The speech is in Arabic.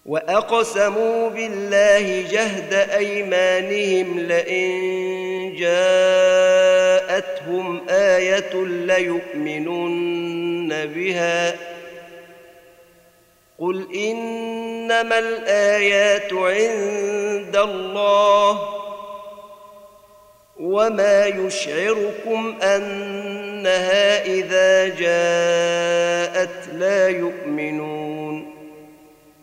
وأقسموا بالله جهد أيمانهم لئن جاءتهم آية ليؤمنن بها قل إنما الآيات عند الله وما يشعركم أنها إذا جاءت لا يؤمنون